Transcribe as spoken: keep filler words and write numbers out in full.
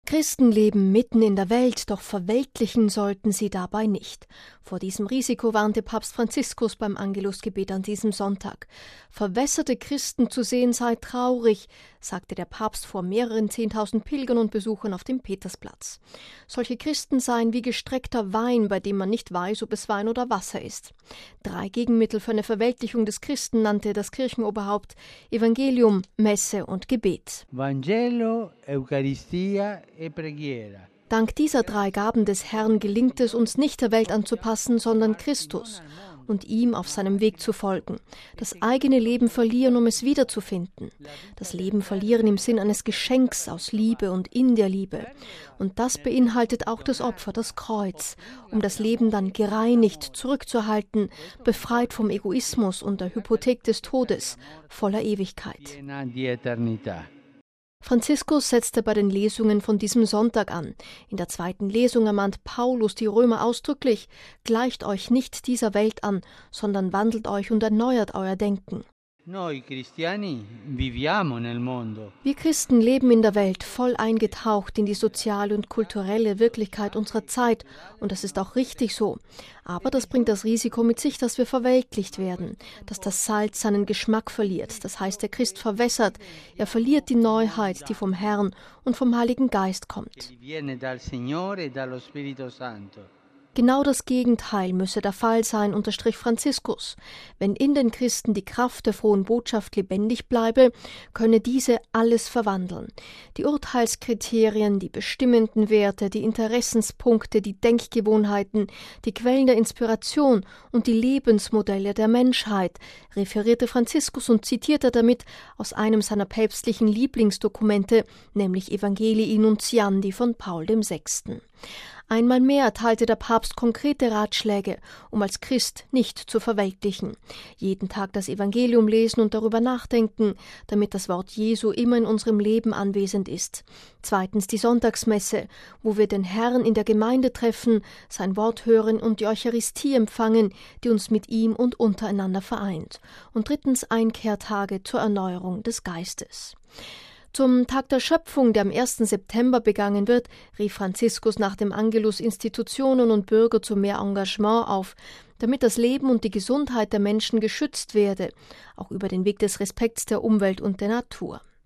Christen leben mitten in der Welt, doch verweltlichen sollten sie dabei nicht. Vor diesem Risiko warnte Papst Franziskus beim Angelusgebet an diesem Sonntag. Verwässerte Christen zu sehen sei traurig, sagte der Papst vor mehreren zehntausend Pilgern und Besuchern auf dem Petersplatz. Solche Christen seien wie gestreckter Wein, bei dem man nicht weiß, ob es Wein oder Wasser ist. Drei Gegenmittel für eine Verweltlichung des Christen nannte das Kirchenoberhaupt: Evangelium, Messe und Gebet. Vangelo, Eucharistia e preghiera. Dank dieser drei Gaben des Herrn gelingt es uns nicht, der Welt anzupassen, sondern Christus und ihm auf seinem Weg zu folgen. Das eigene Leben verlieren, um es wiederzufinden. Das Leben verlieren im Sinn eines Geschenks aus Liebe und in der Liebe. Und das beinhaltet auch das Opfer, das Kreuz, um das Leben dann gereinigt zurückzuhalten, befreit vom Egoismus und der Hypothek des Todes, voller Ewigkeit. Franziskus setzte bei den Lesungen von diesem Sonntag an. In der zweiten Lesung ermahnt Paulus die Römer ausdrücklich: Gleicht euch nicht dieser Welt an, sondern wandelt euch und erneuert euer Denken. Noi cristiani viviamo nel mondo. Wir Christen leben in der Welt, voll eingetaucht in die soziale und kulturelle Wirklichkeit unserer Zeit, und das ist auch richtig so. Aber das bringt das Risiko mit sich, dass wir verweltlicht werden, dass das Salz seinen Geschmack verliert. Das heißt, der Christ verwässert, er verliert die Neuheit, die vom Herrn und vom Heiligen Geist kommt. Genau das Gegenteil müsse der Fall sein, unterstrich Franziskus. Wenn in den Christen die Kraft der frohen Botschaft lebendig bleibe, könne diese alles verwandeln. Die Urteilskriterien, die bestimmenden Werte, die Interessenspunkte, die Denkgewohnheiten, die Quellen der Inspiration und die Lebensmodelle der Menschheit, referierte Franziskus und zitierte damit aus einem seiner päpstlichen Lieblingsdokumente, nämlich Evangelii Nuntiandi von Paul der Sechste. Einmal mehr erteilte der Papst konkrete Ratschläge, um als Christ nicht zu verweltlichen. Jeden Tag das Evangelium lesen und darüber nachdenken, damit das Wort Jesu immer in unserem Leben anwesend ist. Zweitens die Sonntagsmesse, wo wir den Herrn in der Gemeinde treffen, sein Wort hören und die Eucharistie empfangen, die uns mit ihm und untereinander vereint. Und drittens Einkehrtage zur Erneuerung des Geistes. Zum Tag der Schöpfung, der am ersten September begangen wird, rief Franziskus nach dem Angelus Institutionen und Bürger zu mehr Engagement auf, damit das Leben und die Gesundheit der Menschen geschützt werde, auch über den Weg des Respekts der Umwelt und der Natur.